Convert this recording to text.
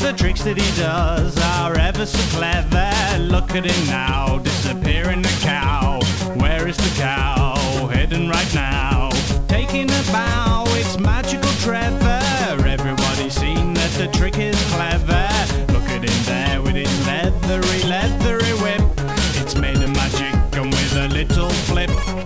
The tricks that he does are ever so clever. Look at him now, disappearing the cow. Where is the cow? Hidden right now. Taking a bow, it's magical Trevor. Everybody's seen that the trick is clever. Look at him there with his leathery whip. It's made of magic and with a little flip.